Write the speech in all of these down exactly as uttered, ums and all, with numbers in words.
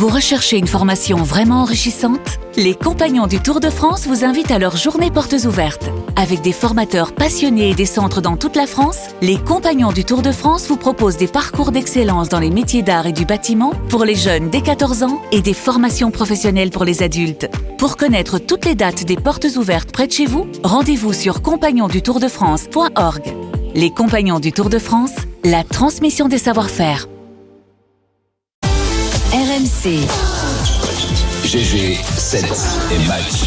Vous recherchez une formation vraiment enrichissante ? Les Compagnons du Tour de France vous invitent à leur journée portes ouvertes. Avec des formateurs passionnés et des centres dans toute la France, les Compagnons du Tour de France vous proposent des parcours d'excellence dans les métiers d'art et du bâtiment pour les jeunes dès quatorze ans et des formations professionnelles pour les adultes. Pour connaître toutes les dates des portes ouvertes près de chez vous, rendez-vous sur compagnons du tour de france point org. Les Compagnons du Tour de France, la transmission des savoir-faire. R M C. G G sept et match.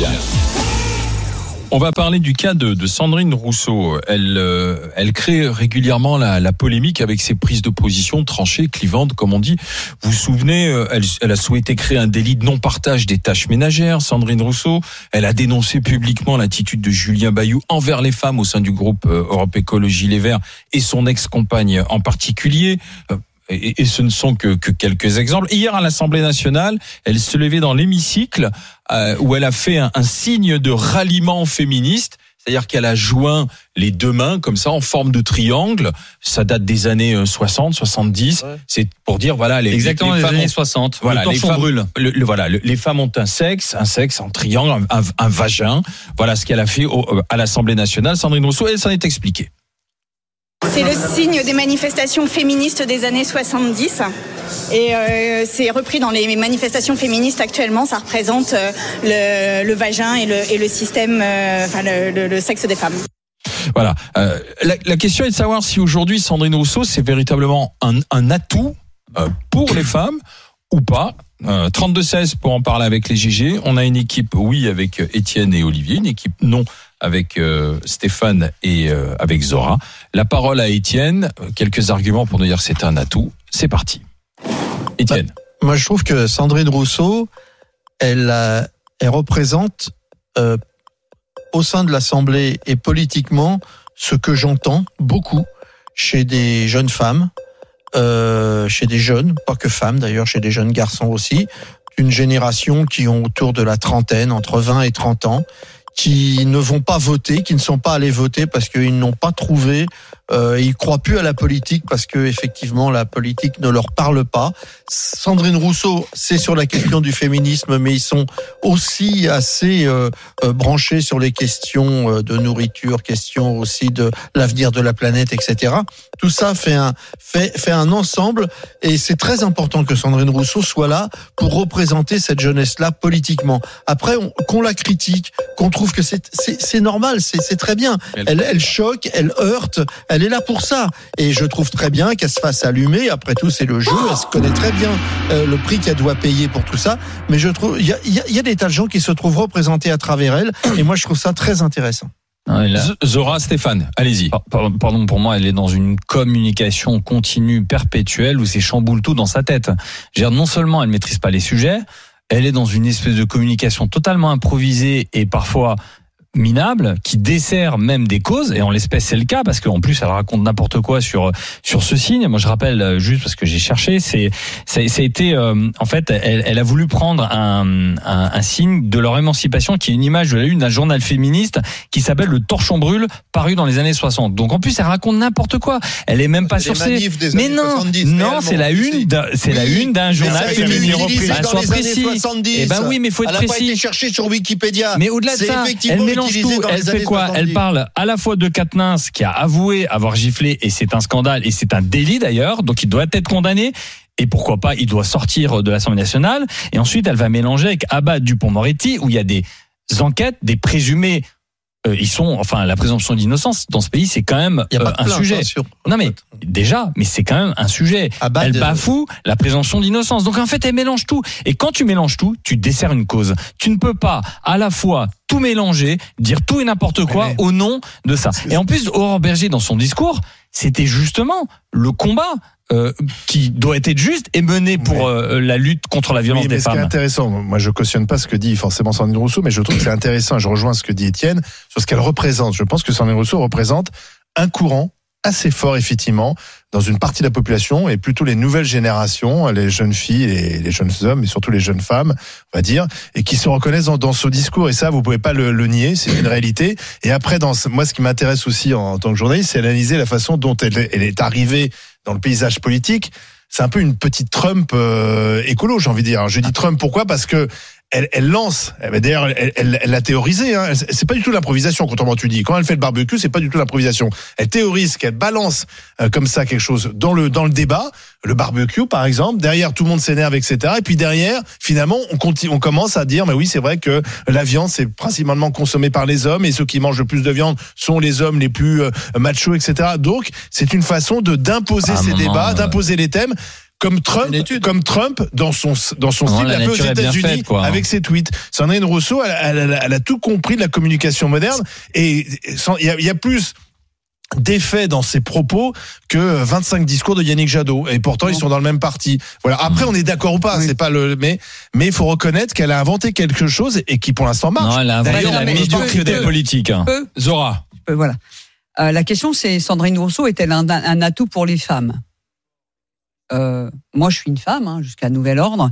On va parler du cas de, de Sandrine Rousseau. Elle, euh, elle crée régulièrement la, la polémique avec ses prises de position tranchées, clivantes, comme on dit. Vous vous souvenez, elle, elle a souhaité créer un délit de non-partage des tâches ménagères, Sandrine Rousseau. Elle a dénoncé publiquement l'attitude de Julien Bayou envers les femmes au sein du groupe Europe Écologie Les Verts et son ex-compagne en particulier. Et, et ce ne sont que, que quelques exemples. Hier à l'Assemblée nationale, elle se levait dans l'hémicycle euh, où elle a fait un, un signe de ralliement féministe, c'est-à-dire qu'elle a joint les deux mains comme ça en forme de triangle. Ça date des années soixante, soixante-dix. Ouais. C'est pour dire voilà les exactement les, les, les années ont, soixante. Voilà, le les femmes brûle. Le, le, voilà, le, les femmes ont un sexe, un sexe en triangle, un, un, un vagin. Voilà ce qu'elle a fait au, à l'Assemblée nationale. Sandrine Rousseau, elle s'en est expliquée. C'est le signe des manifestations féministes des années soixante-dix et euh, c'est repris dans les manifestations féministes actuellement. Ça représente euh, le, le vagin et le, et le système, euh, enfin le, le, le sexe des femmes. Voilà. Euh, la, la question est de savoir si aujourd'hui Sandrine Rousseau c'est véritablement un, un atout euh, pour les femmes ou pas. Euh, trente-deux seize pour en parler avec les G G. On a une équipe oui avec Étienne et Olivier, une équipe non avec euh, Stéphane et euh, avec Zora. La parole à Étienne. Quelques arguments pour nous dire que c'est un atout. C'est parti. Étienne. Bah, moi, je trouve que Sandrine Rousseau, elle, euh, elle représente euh, au sein de l'Assemblée et politiquement ce que j'entends beaucoup chez des jeunes femmes, euh, chez des jeunes, pas que femmes d'ailleurs, chez des jeunes garçons aussi, d'une génération qui ont autour de la trentaine, entre vingt et trente ans, qui ne vont pas voter, qui ne sont pas allés voter parce qu'ils n'ont pas trouvé, euh, ils croient plus à la politique parce que effectivement la politique ne leur parle pas. Sandrine Rousseau, c'est sur la question du féminisme, mais ils sont aussi assez euh, euh, branchés sur les questions euh, de nourriture, questions aussi de l'avenir de la planète, et cetera. Tout ça fait un fait fait un ensemble et c'est très important que Sandrine Rousseau soit là pour représenter cette jeunesse-là politiquement. Après, on, qu'on la critique, qu'on trouve que c'est c'est, c'est normal, c'est c'est très bien. Elle elle choque, elle heurte, elle est là pour ça. Et je trouve très bien qu'elle se fasse allumer. Après tout, c'est le jeu. Elle se connaît très bien euh, le prix qu'elle doit payer pour tout ça. Mais je trouve il y a il y a, y a des tas de gens qui se trouvent représentés à travers elle. Et moi, je trouve ça très intéressant. Zora, Stéphane, allez-y. Pardon, pour moi, elle est dans une communication continue, perpétuelle, où c'est chamboule tout dans sa tête. Je veux dire, non seulement elle maîtrise pas les sujets, elle est dans une espèce de communication totalement improvisée et parfois minable, qui dessert même des causes, et en l'espèce c'est le cas, parce qu'en plus elle raconte n'importe quoi sur sur ce signe. Moi je rappelle, juste parce que j'ai cherché, c'est ça, ça a été euh, en fait elle, elle a voulu prendre un, un un signe de leur émancipation, qui est une image de la une d'un journal féministe qui s'appelle Le Torchon Brûle, paru dans les années soixante. Donc en plus elle raconte n'importe quoi, elle est même pas sur ses mais non non c'est la une d'un, c'est oui, la une d'un journal féministe. Ah, sois précis. Eh ben oui, mais faut être elle précis. Elle a pas été cherchée sur Wikipédia. Mais au-delà de ça, elle mélange tout. Elle fait quoi? Elle parle à la fois de Quatennens, qui a avoué avoir giflé, et c'est un scandale et c'est un délit d'ailleurs, donc il doit être condamné. Et pourquoi pas, il doit sortir de l'Assemblée nationale. Et ensuite, elle va mélanger avec Abad Dupond-Moretti, où il y a des enquêtes, des présumés. Euh, ils sont, enfin, la présomption d'innocence dans ce pays, c'est quand même euh, un sujet. Sur... Non mais déjà, mais c'est quand même un sujet. Abad, elle bafoue la présomption d'innocence. Donc en fait, elle mélange tout. Et quand tu mélanges tout, tu desserres une cause. Tu ne peux pas à la fois tout mélanger, dire tout et n'importe quoi mais... au nom de ça. Et en plus, Aurore Berger, dans son discours, c'était justement le combat euh, qui doit être juste et mené pour euh, la lutte contre la violence oui, des mais femmes. Ce qui est intéressant, moi je cautionne pas ce que dit forcément Sandrine Rousseau, mais je trouve que c'est intéressant, je rejoins ce que dit Étienne, sur ce qu'elle représente. Je pense que Sandrine Rousseau représente un courant assez fort, effectivement, dans une partie de la population, et plutôt les nouvelles générations, les jeunes filles, et les jeunes hommes, et surtout les jeunes femmes, on va dire, et qui se reconnaissent dans, dans ce discours. Et ça, vous pouvez pas le, le nier, c'est une réalité. Et après, dans moi, ce qui m'intéresse aussi en, en tant que journaliste, c'est analyser la façon dont elle, elle est arrivée dans le paysage politique. c'est un peu une petite Trump euh, écolo, j'ai envie de dire. Je dis Trump pourquoi ? Parce que Elle, elle lance, d'ailleurs, elle, elle, elle l'a théorisé. Hein. C'est pas du tout l'improvisation, contrairement tu dis. Quand elle fait le barbecue, c'est pas du tout l'improvisation. Elle théorise, qu'elle balance euh, comme ça quelque chose dans le dans le débat, le barbecue par exemple. Derrière, tout le monde s'énerve, et cetera. Et puis derrière, finalement, on continue, on commence à dire, mais oui, c'est vrai que la viande c'est principalement consommée par les hommes et ceux qui mangent le plus de viande sont les hommes les plus euh, machos, et cetera. Donc, c'est une façon de d'imposer ces moment, débats, euh... d'imposer les thèmes. Comme Trump, comme Trump dans son dans son style l'a fait aux États-Unis faite, avec ses tweets. Sandrine Rousseau, elle, elle, elle, elle a tout compris de la communication moderne et il y a, y a plus d'effet dans ses propos que vingt-cinq discours de Yannick Jadot et pourtant ils sont dans le même parti. Voilà. Après on est d'accord ou pas, oui. c'est pas le mais mais il faut reconnaître qu'elle a inventé quelque chose et qui pour l'instant marche. Non, elle a inventé la médiocrité politique. Peu, Zora. Peu, voilà. Euh, la question c'est Sandrine Rousseau est-elle un, un atout pour les femmes ? Euh, moi, je suis une femme, hein, jusqu'à nouvel ordre.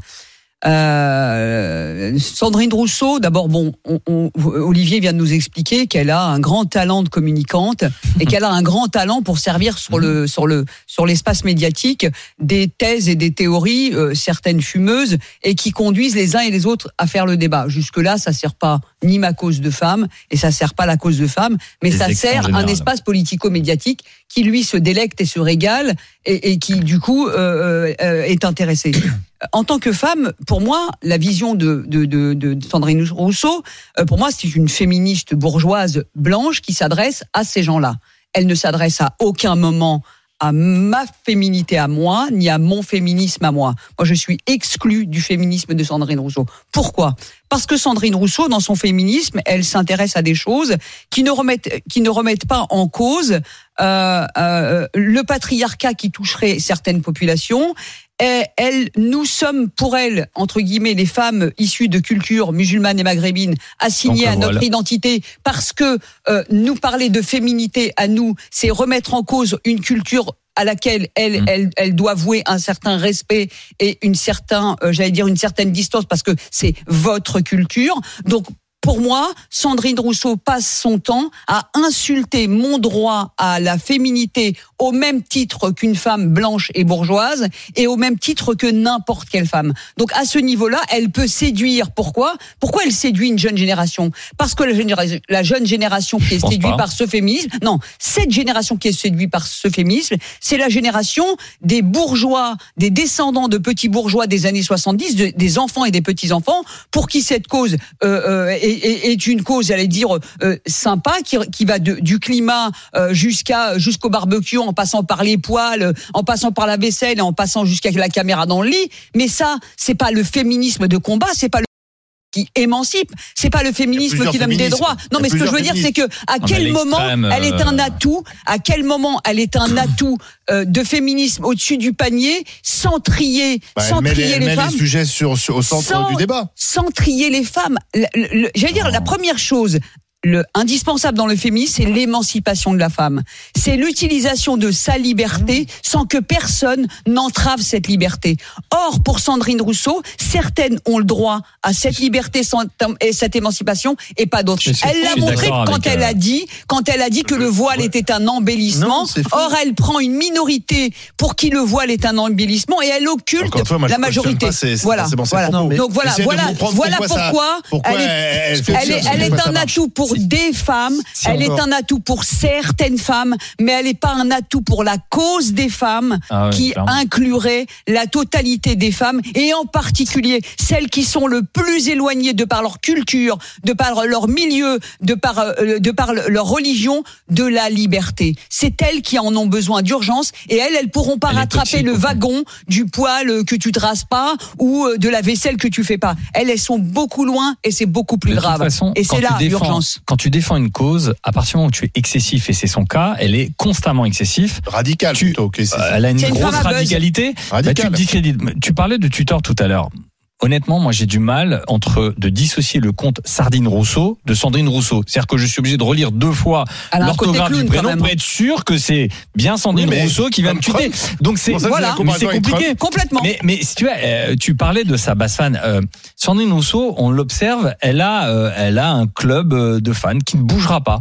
Euh, Sandrine Rousseau, d'abord, bon, on, on, Olivier vient de nous expliquer qu'elle a un grand talent de communicante et qu'elle a un grand talent pour servir sur le sur le sur l'espace médiatique des thèses et des théories, euh, certaines fumeuses, et qui conduisent les uns et les autres à faire le débat. Jusque là, ça sert pas ni ma cause de femme et ça sert pas la cause de femme, mais les ça sert un espace politico-médiatique qui lui se délecte et se régale et, et qui du coup euh, euh, est intéressé. En tant que femme, pour moi, la vision de, de, de, de Sandrine Rousseau, euh, pour moi, c'est une féministe bourgeoise blanche qui s'adresse à ces gens-là. Elle ne s'adresse à aucun moment à ma féminité à moi, ni à mon féminisme à moi. Moi, je suis exclue du féminisme de Sandrine Rousseau. Pourquoi ? Parce que Sandrine Rousseau, dans son féminisme, elle s'intéresse à des choses qui ne remettent, qui ne remettent pas en cause euh, euh, le patriarcat qui toucherait certaines populations. Et elle, nous sommes pour elle, entre guillemets, les femmes issues de culture musulmane et maghrébine, assignées à notre identité, parce que euh, nous parler de féminité à nous, c'est remettre en cause une culture à laquelle elle, mmh. elle, elle doit vouer un certain respect et une certain, euh, j'allais dire une certaine distance, parce que c'est votre culture. Donc, pour moi, Sandrine Rousseau passe son temps à insulter mon droit à la féminité au même titre qu'une femme blanche et bourgeoise et au même titre que n'importe quelle femme. Donc à ce niveau-là, elle peut séduire. Pourquoi ? Pourquoi elle séduit une jeune génération ? Parce que la, génération, la jeune génération qui est séduite par ce féminisme, non, cette génération qui est séduite par ce féminisme, c'est la génération des bourgeois, des descendants de petits bourgeois des années soixante-dix, de, des enfants et des petits-enfants, pour qui cette cause euh, euh, est est une cause, j'allais dire, euh, sympa, qui, qui va de, du climat euh, jusqu'à jusqu'au barbecue, en passant par les poêles, en passant par la vaisselle, et en passant jusqu'à la caméra dans le lit. Mais ça, c'est pas le féminisme de combat, c'est pas le qui émancipe, c'est pas le féminisme qui donne des droits. Non, mais ce que je veux dire, c'est que à non, quel moment elle est un atout, à quel moment elle est un atout euh, de féminisme au-dessus du panier, sans trier, bah, sans met trier les, les met femmes, les sujets sur, sur au centre sans, du débat, sans trier les femmes. Le, le, le, j'allais dire, la première chose. Le indispensable dans le féminisme, c'est l'émancipation de la femme. C'est l'utilisation de sa liberté sans que personne n'entrave cette liberté. Or, pour Sandrine Rousseau, certaines ont le droit à cette liberté et cette émancipation et pas d'autres. Elle l'a montré quand elle a dit, quand elle a dit que le voile ouais. était un embellissement. Non, Or, elle prend une minorité pour qui le voile est un embellissement et elle occulte fois, moi, la majorité. Pas, c'est, c'est voilà. voilà. Non, Donc voilà, voilà, voilà pourquoi, pourquoi elle est, elle, elle est, elle est un atout pour des femmes, si elle est un atout pour certaines femmes, mais elle n'est pas un atout pour la cause des femmes ah ouais, qui clairement. inclurait la totalité des femmes et en particulier celles qui sont le plus éloignées de par leur culture, de par leur milieu, de par, euh, de par leur religion, de la liberté. C'est elles qui en ont besoin d'urgence et elles, elles pourront pas elle rattraper le wagon du poil que tu traces pas ou de la vaisselle que tu fais pas. Elles, elles sont beaucoup loin et c'est beaucoup plus de grave. Façon, et c'est là défends, l'urgence. Quand tu défends une cause, à partir du moment où tu es excessif, et c'est son cas, elle est constamment excessif. Radical tu, plutôt. Okay, euh, elle a une c'est grosse une radicalité. Bah, tu, discrédites. Tu parlais de Twitter tout à l'heure. Honnêtement, moi, j'ai du mal entre de dissocier le compte Sardine Rousseau de Sandrine Rousseau. C'est-à-dire que je suis obligé de relire deux fois l'orthographe du prénom pour être sûr que c'est bien Sandrine oui, Rousseau qui vient de tweeter. Donc c'est voilà, mais c'est compliqué. Complètement. Mais, mais si tu as, euh, tu parlais de sa basse fan. Euh, Sandrine Rousseau, on l'observe, elle a, euh, elle a un club de fans qui ne bougera pas.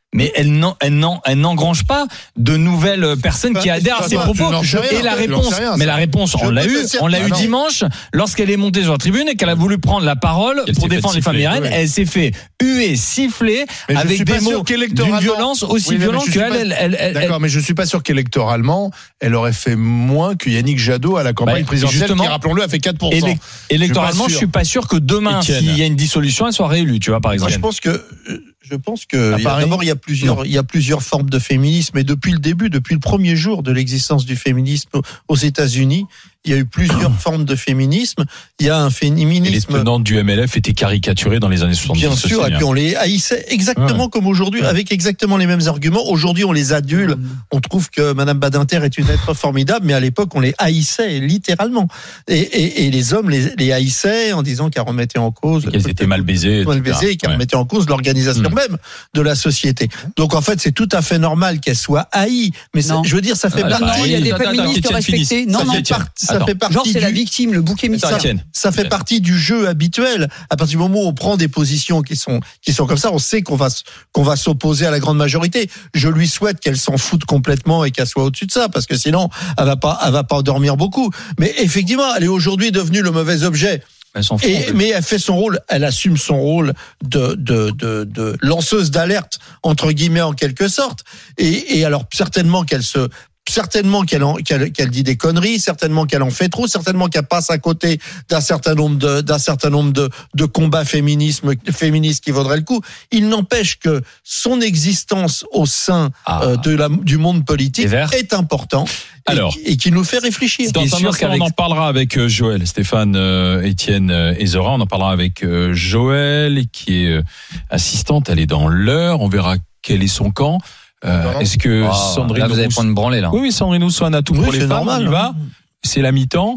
mais elle n'en, elle n'en, elle n'engrange pas de nouvelles personnes qui adhèrent à ses propos. Et la réponse, mais la réponse, on l'a eu, on l'a eu dimanche, lorsqu'elle est montée sur la tribune et qu'elle a voulu prendre la parole pour défendre les femmes iraniennes, elle s'est fait huer, siffler, avec des mots d'une violence aussi violente qu'elle, elle, elle, d'accord, mais je suis pas sûr qu'électoralement, elle aurait fait moins que Yannick Jadot à la campagne présidentielle, qui, rappelons-le, a fait quatre pour cent. Électoralement, je suis pas sûr que demain, s'il y a une dissolution, elle soit réélue, tu vois, par exemple. Moi, je pense que, je pense que, il y a, d'abord, il y a plusieurs, non. il y a plusieurs formes de féminisme, et depuis le début, depuis le premier jour de l'existence du féminisme aux États-Unis, il y a eu plusieurs formes de féminisme. Il y a un féminisme. Et les tenantes du M L F étaient caricaturées dans les années soixante-dix. Bien sûr, et puis on les haïssait exactement ouais. comme aujourd'hui, ouais. avec exactement les mêmes arguments. Aujourd'hui, on les adule. On trouve que Madame Badinter est une être formidable, mais à l'époque, on les haïssait littéralement. Et, et, et les hommes les, les haïssaient en disant qu'elles remettaient en cause. Qu'elles étaient mal baisées. Mal baisées et qu'elles ouais. remettaient en cause l'organisation mmh. même de la société. Donc en fait, c'est tout à fait normal qu'elles soient haïes. Mais ça, je veux dire, ça fait ah, partie. Non, il y a des féministes respectées. Non, non, ça fait partie. Genre, c'est du... la victime, le bouc émissaire. Ça, ça fait partie du jeu habituel. À partir du moment où on prend des positions qui sont, qui sont comme ça, on sait qu'on va, qu'on va s'opposer à la grande majorité. Je lui souhaite qu'elle s'en foute complètement et qu'elle soit au-dessus de ça, parce que sinon, elle va pas, elle va pas dormir beaucoup. Mais effectivement, elle est aujourd'hui devenue le mauvais objet. Elle s'en fout, et, mais elle fait son rôle, elle assume son rôle de, de, de, de lanceuse d'alerte, entre guillemets, en quelque sorte. Et, et alors, certainement qu'elle se, certainement qu'elle, en, qu'elle, qu'elle dit des conneries, certainement qu'elle en fait trop, certainement qu'elle passe à côté d'un certain nombre de, d'un certain nombre de, de combats féminisme, féministes qui vaudraient le coup. Il n'empêche que son existence au sein ah. euh, de la, du monde politique est important. Et, Alors, et qui nous fait réfléchir. Dans un instant, on en parlera avec euh, Joël, Stéphane, euh, Étienne euh, et Zora. On en parlera avec euh, Joël, qui est euh, assistante. Elle est dans l'heure. On verra quel est son camp. Euh, est-ce que oh, Sandrine là, vous allez prendre une branlée là. Oui, oui, Sandrine Rousseau a tout oui, pour les femmes. Normal, on y va. C'est la mi-temps.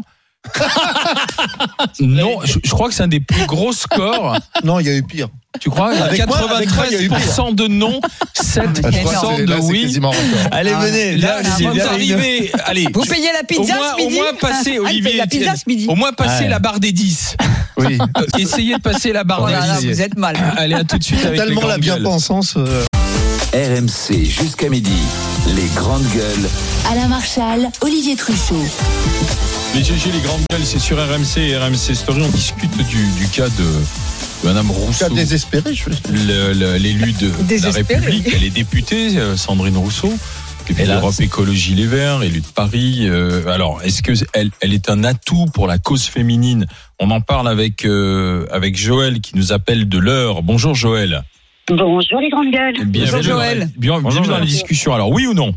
Non, je, je crois que c'est un des plus gros scores. Non, il y a eu pire. Tu crois? Avec quatre-vingt-treize pour cent de non, sept pour cent de oui. Allez, ah, venez. Là, là vous arrivez. Allez. Vous payez la pizza au moins, ce midi? Au moins passer, Olivier. La pizza ce midi. Au moins passer ah, la barre des dix. Oui. Essayez de passer la barre voilà, des là, dix. Vous êtes mal. Allez, à tout de suite avec tellement les la bien-pensance. Euh... R M C jusqu'à midi, les grandes gueules. Alain Marchal, Olivier Truchot. Les G G, les grandes gueules, c'est sur R M C et R M C Story. On discute du, du cas de, de Madame Rousseau. Cas désespéré, je veux dire. L'élu de la République, elle est députée, Sandrine Rousseau. Et l'Europe Écologie Les Verts, élue de Paris. Euh, alors, est-ce que elle, elle est un atout pour la cause féminine? On en parle avec euh, avec Joël qui nous appelle de l'heure. Bonjour Joël. Bonjour les grandes gueules. Bienvenue Bonjour Joël. Dans, bien, bienvenue dans la discussion. Alors, oui ou non?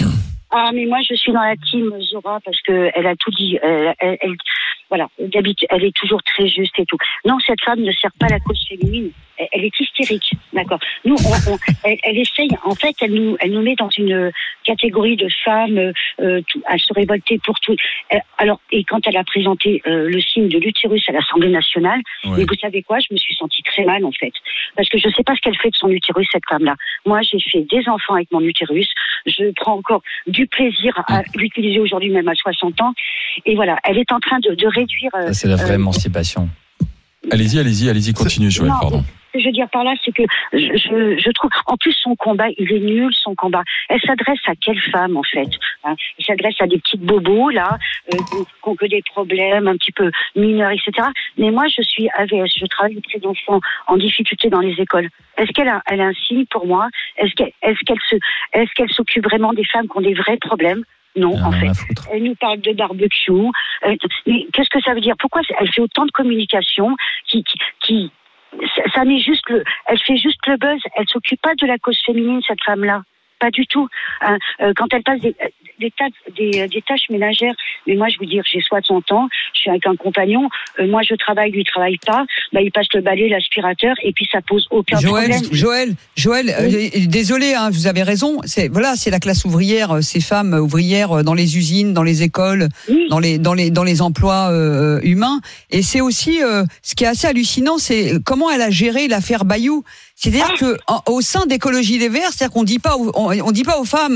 Ah, mais moi je suis dans la team Zora parce que elle a tout dit. Elle, elle, elle, voilà, d'habitude, elle est toujours très juste et tout. Non, cette femme ne sert pas la cause féminine. Elle, elle est hystérique, d'accord. Nous, on, on, elle, elle essaye. En fait, elle nous, elle nous met dans une catégorie de femmes. Euh, tout, à se révolter pour tout. Elle, alors, et quand elle a présenté euh, le signe de l'utérus à l'Assemblée nationale, ouais. Et vous savez quoi, je me suis sentie très mal en fait, parce que je sais pas ce qu'elle fait de son utérus, cette femme-là. Moi, j'ai fait des enfants avec mon utérus. Je prends encore du plaisir à l'utiliser aujourd'hui, même à soixante ans. Et voilà, elle est en train de, de réduire. Ça, c'est la vraie euh, émancipation. Allez-y, allez-y, allez-y, continuez, Joël, pardon. Ce que je veux dire par là, c'est que je, je, je trouve, en plus, son combat, il est nul, son combat. Elle s'adresse à quelle femme, en fait, hein? Elle s'adresse à des petites bobos, là, euh, qui ont que des problèmes un petit peu mineurs, et cetera. Mais moi, je suis A V S, je travaille auprès d'enfants en difficulté dans les écoles. Est-ce qu'elle a, elle a un signe pour moi? Est-ce qu'elle, est-ce qu'elle se, est-ce qu'elle s'occupe vraiment des femmes qui ont des vrais problèmes? Non, en fait. Elle nous parle de barbecue. Euh, mais qu'est-ce que ça veut dire? Pourquoi elle fait autant de communication qui, qui, qui ça, ça n'est juste le, elle fait juste le buzz. Elle s'occupe pas de la cause féminine, cette femme-là. Pas du tout. Hein, euh, quand elle passe des, des, tas, des, des tâches ménagères, mais moi je vous dire, j'ai soixante ans, je suis avec un compagnon, euh, moi je travaille, lui il travaille pas, bah il passe le balai, l'aspirateur, et puis ça pose aucun Joël, problème. Joël, Joël, oui. euh, désolé, hein, vous avez raison. C'est voilà, c'est la classe ouvrière, ces femmes ouvrières dans les usines, dans les écoles, oui. dans les dans les dans les emplois euh, humains. Et c'est aussi euh, ce qui est assez hallucinant, c'est comment elle a géré l'affaire Bayou. C'est-à-dire ah. que en, au sein d'Écologie Les Verts, c'est-à-dire qu'on dit pas, on, on dit pas aux femmes,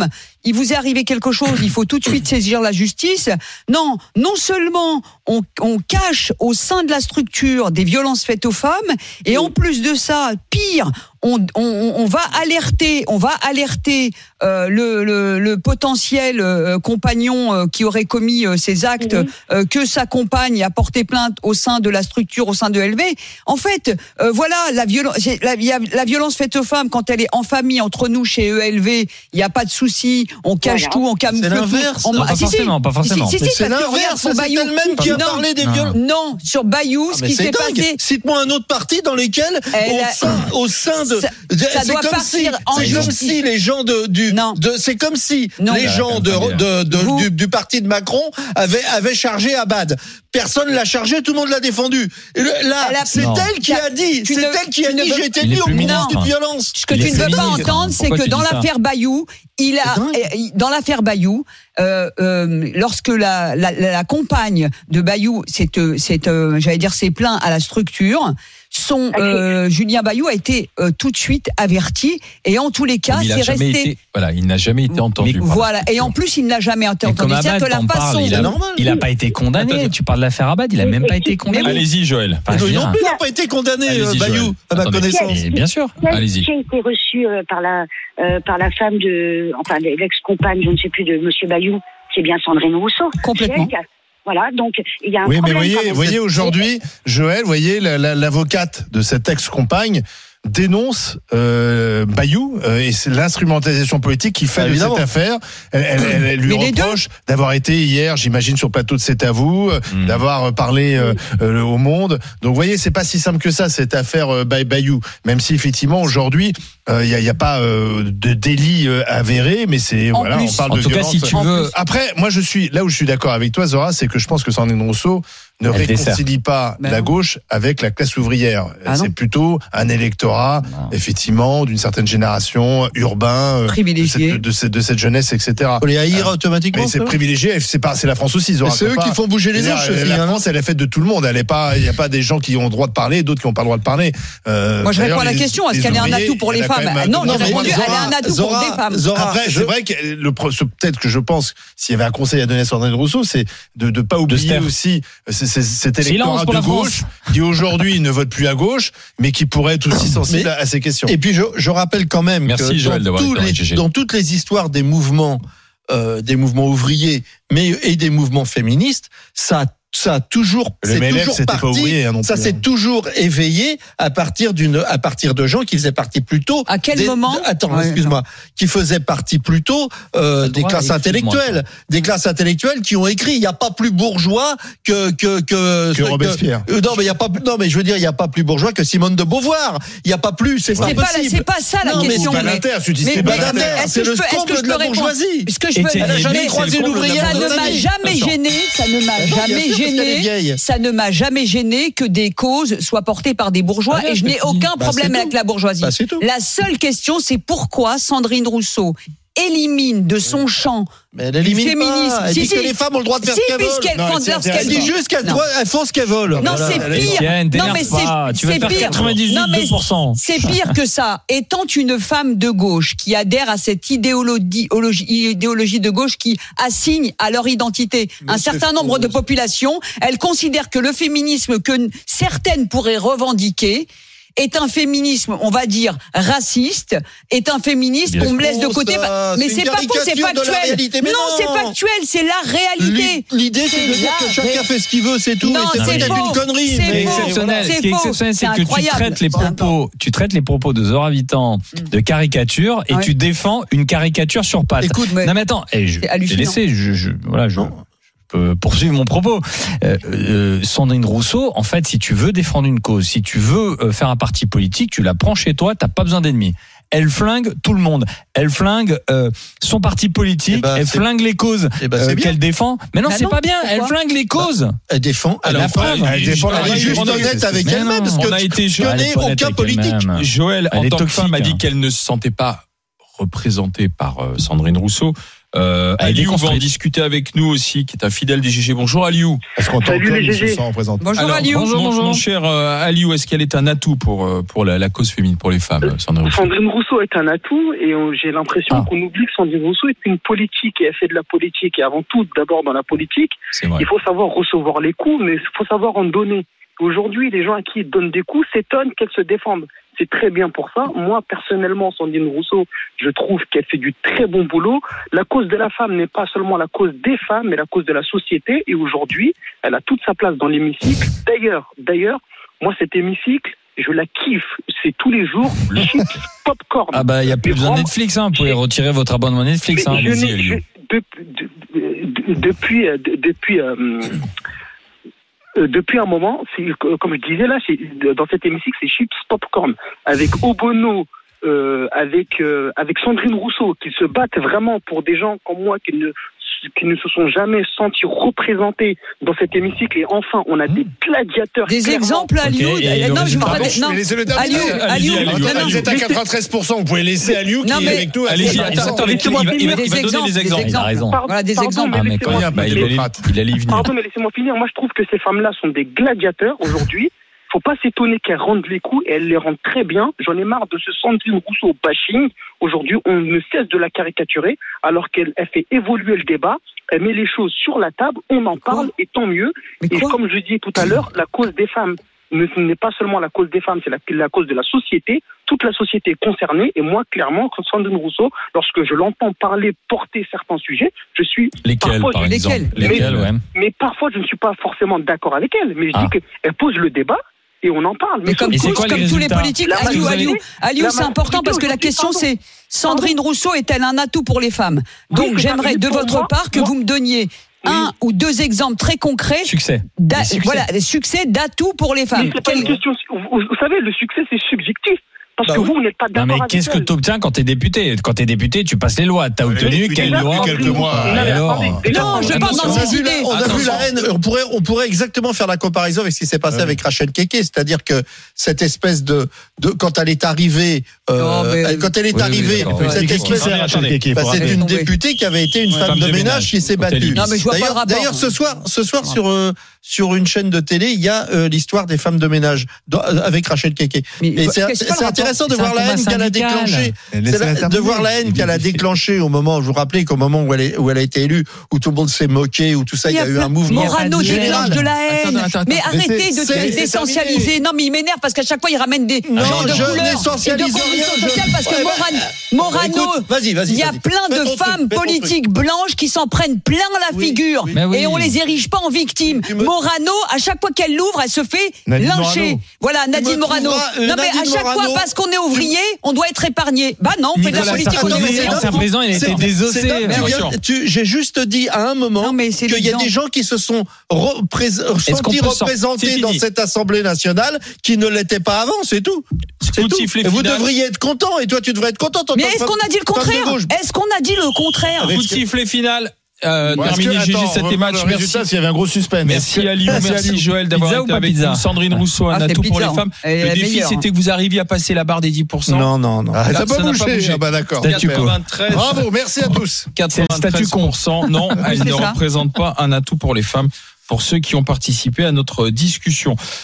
il vous est arrivé quelque chose, il faut tout de suite saisir la justice. Non, non seulement on, on cache au sein de la structure des violences faites aux femmes, et en plus de ça, pire, on, on, on va alerter, on va alerter euh, le, le, le potentiel euh, compagnon euh, qui aurait commis euh, ces actes, mmh. euh, que sa compagne a porté plainte au sein de la structure, au sein de L V. En fait, euh, voilà, la violence, la, la violence faite aux femmes quand elle est en famille entre nous chez E L V, il y a pas de souci, on cache voilà. tout, on camoufle tout. C'est l'inverse. On... Non, pas, ah, forcément, si, pas forcément, si, si, si, c'est l'inverse. C'est elle-même qui a non, parlé des violences. Non, sur Bayou, ah, ce qui s'est dingue. passé. Cite-moi un autre parti dans lesquels, au a... sein, au sein de, ça, ça doit partir si, en c'est comme si les gens de, du, non. de, c'est comme si non. les gens de, de, de, de du, du parti de Macron avaient, avaient chargé Abad. Personne l'a chargé, tout le monde l'a défendu. Et là, a... c'est non. elle qui a dit, c'est ne, elle qui a dit, j'ai été mis au courant de violence. Ce que tu ne veux pas entendre, c'est que dans l'affaire Bayou, il a, dans l'affaire Bayou, euh, euh, lorsque la, la, la compagne de Bayou, c'est, c'est, euh, j'allais dire, s'est plaint à la structure, son euh, Julien Bayou a été euh, tout de suite averti, et en tous les cas, c'est resté. Été, voilà, il n'a jamais été entendu. Mais, voilà, et en plus, il n'a jamais été entendu. C'est-à-dire que la façon, il, a, il a pas été condamné. Attends, tu parles de l'affaire Abad, il a même pas été condamné. Allez-y, Joël. Enfin, non, non, il n'a pas été condamné, Allez-y, Bayou, à ma connaissance. Et bien sûr. Allez-y. Qui a été reçu euh, par la euh, par la femme de, enfin, l'ex-compagne, je ne sais plus, de Monsieur Bayou, c'est bien Sandrine Rousseau. Complètement. Voilà, donc il y a un oui, problème. Oui, mais voyez, voyez aujourd'hui, Joël, voyez la, la, l'avocate de cette ex-compagne dénonce euh, Bayou euh, et c'est l'instrumentalisation politique qui fait ah, de cette affaire. Elle, elle, elle, elle lui reproche d'avoir été hier, j'imagine, sur le plateau de C'est à vous, mmh. d'avoir parlé euh, euh, au Monde. Donc, vous voyez, c'est pas si simple que ça cette affaire euh, Bayou. Même si effectivement aujourd'hui, il euh, y, a, y a pas euh, de délit euh, avéré, mais c'est en voilà, plus, on parle en de tout violence. Cas, si tu veux... Après, moi, je suis là où je suis d'accord avec toi, Zora, c'est que je pense que Sandrine Rousseau ne Elle réconcilie dessert. pas ben la non. gauche avec la classe ouvrière. Ah c'est non. plutôt un électorat, non. effectivement, d'une certaine génération, urbain, privilégié, de cette, de cette, de cette jeunesse, et cetera. On les haïr euh, automatiquement. Mais c'est privilégié. C'est pas, c'est la France aussi. Zora, c'est eux pas, qui font bouger les autres. La, la France, elle est faite de tout le monde. Elle est pas, il y a pas des gens qui ont le droit de parler, et d'autres qui n'ont pas le droit de parler. Euh, Moi, je réponds à la question. Est-ce qu'elle est un atout pour les femmes? Non, j'ai répondu. Elle est un atout pour les femmes. Après, c'est vrai que le peut-être que je pense, s'il y avait un conseil à donner à Sandrine Rousseau, c'est de ne pas oublier aussi cet électorat de gauche qui aujourd'hui ne vote plus à gauche, mais qui pourrait être aussi sensible mais, à ces questions. Et puis je, je rappelle quand même Merci, que Joël, dans, tous les, dans toutes les histoires des mouvements, euh, des mouvements ouvriers, mais et des mouvements féministes, ça a ça a toujours, le c'est M L F, toujours parti, ouvrier, hein, non ça plus, s'est hein. toujours éveillé à partir d'une, à partir de gens qui faisaient partie plutôt. À quel des, moment? De, attends, ouais, excuse-moi, non. qui faisaient partie plutôt euh, des classes intellectuelles, des classes intellectuelles qui ont écrit. Il n'y a pas plus bourgeois que que que, que Robespierre. Que, euh, non, mais il y a pas, non, mais je veux dire, il n'y a pas plus bourgeois que Simone de Beauvoir. Il n'y a pas plus, c'est, c'est pas, pas possible. C'est pas ça la non, question. Mais c'est pas l'inter, tu dis c'est pas l'inter. C'est le comble de la bourgeoisie. Est-ce que je peux? Elle n'a jamais croisé une ouvrière. Ça ne m'a jamais gêné. Ça ne m'a jamais gêné. Ça ne m'a jamais gêné que des causes soient portées par des bourgeois ah, et je n'ai aucun bah, problème avec la bourgeoisie. Bah, la seule question, c'est pourquoi Sandrine Rousseau élimine de son champ mais elle élimine féminisme. Pas. Elle si, dit si. que les femmes ont le droit de faire si, ce qu'elles veulent. Non, elle, elle, elle dit juste qu'elles doivent, elles font ce qu'elles veulent. Non, voilà. c'est pire. Tiens, non, mais c'est, tu vas c'est faire pire. quatre-vingt-dix-huit pour cent. C'est pire que ça. Étant une femme de gauche qui adhère à cette idéologie, idéologie de gauche qui assigne à leur identité mais un certain nombre de populations, elle considère que le féminisme que certaines pourraient revendiquer est un féminisme, on va dire, raciste, est un féminisme qu'on me laisse de côté. Ça, mais c'est, c'est pas faux, c'est factuel. Non, non, c'est factuel, c'est la réalité. L'idée, c'est, c'est de dire que chacun ré... fait ce qu'il veut, c'est tout. Non, et c'est, c'est peut-être une connerie. C'est mais faux. exceptionnel. C'est ce qui est exceptionnel, c'est, c'est que tu traites les propos, tu traites les propos de Zora Vittant de caricature et ouais. tu défends une caricature sur pattes. Écoute, mais non mais attends, eh, je j'ai laissé, je, je, voilà, je. poursuivre mon propos. Euh, euh, Sandrine Rousseau, en fait, si tu veux défendre une cause, si tu veux euh, faire un parti politique, tu la prends chez toi, t'as pas besoin d'ennemis. Elle flingue tout le monde. Elle flingue euh, son parti politique. Eh ben, elle flingue les causes eh ben, euh, qu'elle défend. Mais non, bah c'est non, pas bien. Elle flingue les causes. Bah, elle défend. Elle, elle, preuve, elle, elle défend. Elle est juste honnête avec elle-même parce que tu connais aucun politique. Joël, en tant que femme, a dit qu'elle ne se sentait pas représentée par euh, Sandrine Rousseau. Euh, Aliou va en discuter avec nous aussi, qui est un fidèle des G G. Bonjour Aliou. Est-ce qu'on Salut les G G. Bonjour Alors, Aliou. Bonjour, bonjour. Mon cher euh, Aliou, est-ce qu'elle est un atout pour, euh, pour la, la cause féminine, pour les femmes, euh, Sandrine Rousseau? Sandrine Rousseau est un atout et on, j'ai l'impression ah. qu'on oublie que Sandrine Rousseau est une politique et elle fait de la politique. Et avant tout, d'abord dans la politique, il faut savoir recevoir les coups, mais il faut savoir en donner. Aujourd'hui, les gens à qui ils donnent des coups s'étonnent qu'elles se défendent. C'est très bien pour ça. Moi, personnellement, Sandrine Rousseau, je trouve qu'elle fait du très bon boulot. La cause de la femme n'est pas seulement la cause des femmes, mais la cause de la société. Et aujourd'hui, elle a toute sa place dans l'hémicycle. D'ailleurs, d'ailleurs, moi, cet hémicycle, je la kiffe. C'est tous les jours chips, popcorn. Ah bah, il n'y a plus besoin de Netflix. Hein. Vous pouvez retirer votre abonnement Netflix. Hein. Je n'ai, je, de, de, de, depuis... De, depuis euh, Euh, depuis un moment, c'est, comme je disais là, c'est, dans cet hémicycle, c'est chips popcorn avec Obono, euh, avec euh, avec Sandrine Rousseau, qui se battent vraiment pour des gens comme moi qui ne qui ne se sont jamais sentis représentés dans cet hémicycle. Et enfin, on a des gladiateurs. Des clairement. exemples, Aliou. Okay, non, je me rappelle. Non, mais laissez-le terminer. Aliou, Aliou, Aliou, vous êtes à quatre-vingt-treize pour cent. Vous pouvez laisser Aliou qui est avec nous. Allez-y, attends, attends, il va, il va, il va donner des exemples. Il a raison. Voilà, des Pardon, exemples. mais Ah, mais laissez-moi quand finir. il bah, il allait, il allait y venir. Pardon, mais laissez-moi finir. Moi, je trouve que ces femmes-là sont des gladiateurs aujourd'hui. Faut pas s'étonner qu'elles rendent les coups et elles les rendent très bien. J'en ai marre de ce Sandrine Rousseau bashing. Aujourd'hui, on ne cesse de la caricaturer alors qu'elle elle fait évoluer le débat. Elle met les choses sur la table, on en parle et tant mieux. Mais et quoi comme je disais tout à l'heure, la cause des femmes ne, n'est pas seulement la cause des femmes, c'est la, la cause de la société. Toute la société est concernée. Et moi, clairement, Sandrine Rousseau, lorsque je l'entends parler, porter certains sujets, je suis... Lesquels, parfois, par je, exemple mais, Lesquels, ouais. mais parfois, je ne suis pas forcément d'accord avec elle. Mais je Ah. dis qu'elle pose le débat. Et on en parle. Mais comme, Et c'est tous, quoi les comme tous les résultats politiques, La Aliou, majorité- Aliou, Aliou, la c'est important majorité parce que la aujourd'hui, question pardon. c'est Sandrine Rousseau est-elle un atout pour les femmes? Donc Oui, c'est j'aimerais ça, mais de pour votre moi- part que moi- vous me donniez un ou deux exemples très concrets Succès. d'a- Des succès. voilà, des succès d'atouts pour les femmes. Mais c'est pas une Quel- question. Vous, vous savez, le succès, c'est subjectif. Parce Bah que oui. vous, vous n'êtes pas Non d'accord mais avec qu'est-ce que elle. tu obtiens quand t'es député? Quand t'es député, tu passes les lois. T'as Oui, obtenu oui, quelle oui, loi? quelques mois. Non, mais alors attendez, déjà, Non, je on- parle on- dans On a, ces vu la, idées. on a vu Attention. la haine. On pourrait, on pourrait exactement faire la comparaison avec ce qui s'est passé Ouais. avec Rachel Keke, c'est-à-dire que cette espèce de, de quand elle est arrivée, euh, Non, mais- elle- quand elle est Oui, oui, arrivée, d'accord. cette Qui espèce, c'est, Rachel Keke, bah, faut c'est rappeler. une Tombé. députée qui avait été une femme, de ménage qui s'est battue. Non, mais je vois pas le D'ailleurs, rapport. d'ailleurs, ce soir, ce soir sur euh, sur une chaîne de télé, il y a euh, l'histoire des femmes de ménage dans- avec Rachel Keke. Mais Et c'est, qu'est-ce que c'est le intéressant de C'est un voir la combat haine qu'elle a syndical. déclenchée. Elle C'est laisse la- la de terminer. voir la haine qu'elle a déclenchée au moment, je vous rappelez qu'au moment où elle, est, où elle a été élue, où tout le monde s'est moqué, où tout ça, il y a eu un mouvement Morano général. déclenche de la haine. Attends, attends, attends. Mais Mais arrêtez c'est- de c'est- d'essentialiser. Non, mais il m'énerve parce qu'à chaque fois il ramène des Non, gens de je couleur et de n'essentialise conditions rien, je- sociales parce que Ouais, Moran- Bah, Morano, écoute, vas-y, vas-y. il y a vas-y. plein Fais de ton truc, femmes fais ton politiques blanches qui s'en prennent plein la Oui, figure oui. Mais oui. et on les érige pas en victimes. Tu me- Morano, à chaque fois qu'elle l'ouvre, elle se fait Nadine lyncher. Morano. Voilà, Nadine me Morano. trouveras, euh, Non mais à Nadine chaque fois Morano, parce qu'on est ouvrier, on doit être épargné. Bah non, on fait de la Nicolas politique Sarkozy, aujourd'hui. c'est ancien dingue. président, il a C'est- été désossé. c'est dingue, tu Bien viens- sûr. tu- J'ai juste dit à un moment Non, mais c'est qu'il y a l'exemple. des gens qui se sont représ- Est-ce qu'on sentis peut sortir- représentés c'est dans fini. cette Assemblée nationale qui ne l'étaient pas avant, c'est tout. C'est Coup de tout. sifflet Et vous final. devriez être content, et toi tu devrais être content. en Mais tant que est-ce femme- qu'on a dit le femme de contraire? gauche. Est-ce qu'on a dit le contraire? Avec- Coup de sifflet final. Euh, Bon, est-ce terminé que- G G attends, cet on va match. voir le Merci. résultat, s'il y avait un gros suspense. Merci Est-ce que- Aliou, Merci, merci Aliou. Joël d'avoir Pizza ou été pas avec pizza nous. Sandrine Rousseau, un Ah, c'est atout pour pizza, les femmes. hein. Elle est Le la défi, meilleure, c'était que vous arriviez à passer la barre des dix pour cent. Non, non, non. Ah, Là, ça ça peut n'a pas bouger. bougé. Ah bah d'accord. Statu quo. quatre-vingt-treize. Bravo, merci à tous. quatre-vingt-treize pour cent. Non, elle C'est ne ça. représente pas un atout pour les femmes, pour ceux qui ont participé à notre discussion.